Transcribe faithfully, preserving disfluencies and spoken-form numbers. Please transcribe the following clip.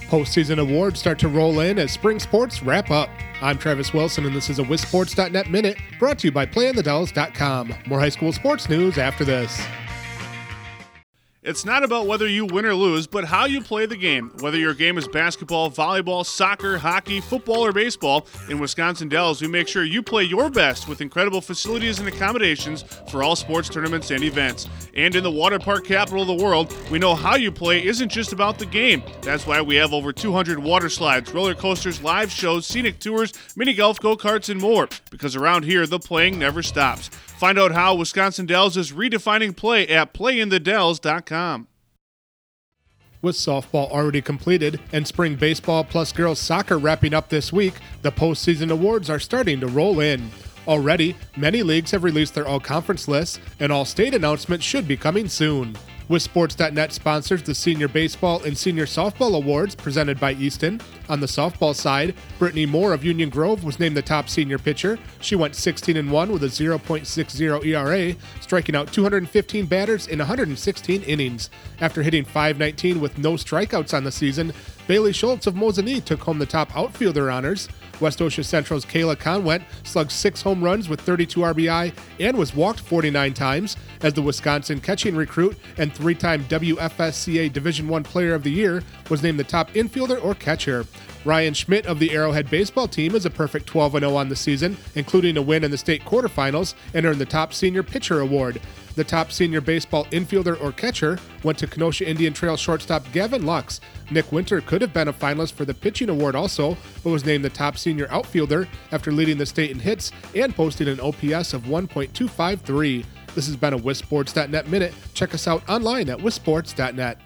Postseason awards start to roll in as spring sports wrap up. I'm Travis Wilson, and this is a Wisports dot net Minute brought to you by play in the dells dot com. More high school sports news after this. It's not about whether you win or lose, but how you play the game. Whether your game is basketball, volleyball, soccer, hockey, football, or baseball, in Wisconsin Dells, we make sure you play your best with incredible facilities and accommodations for all sports tournaments and events. And in the water park capital of the world, we know how you play isn't just about the game. That's why we have over two hundred water slides, roller coasters, live shows, scenic tours, mini golf, go-karts, and more. Because around here, the playing never stops. Find out how Wisconsin Dells is redefining play at play in the dells dot com. With softball already completed and spring baseball plus girls soccer wrapping up this week, the postseason awards are starting to roll in. Already, many leagues have released their all-conference lists, and all-state announcements should be coming soon. Wisports dot net sponsors the Senior Baseball and Senior Softball Awards presented by Easton. On the softball side, Brittany Moore of Union Grove was named the top senior pitcher. She went sixteen and one with a zero point six oh E R A, striking out two hundred fifteen batters in one hundred sixteen innings. After hitting five nineteen with no strikeouts on the season, Bailey Schultz of Mosinee took home the top outfielder honors. West Osha Central's Kayla Conwent slugged six home runs with thirty-two R B I and was walked forty-nine times as the Wisconsin catching recruit and three-time W F S C A Division I Player of the Year was named the top infielder or catcher. Ryan Schmidt of the Arrowhead baseball team is a perfect twelve and oh on the season, including a win in the state quarterfinals, and earned the top senior pitcher award. The top senior baseball infielder or catcher went to Kenosha Indian Trail shortstop Gavin Lux. Nick Winter could have been a finalist for the pitching award also, but was named the top senior outfielder after leading the state in hits and posting an O P S of one point two five three. This has been a Wisports dot net Minute. Check us out online at Wisports dot net.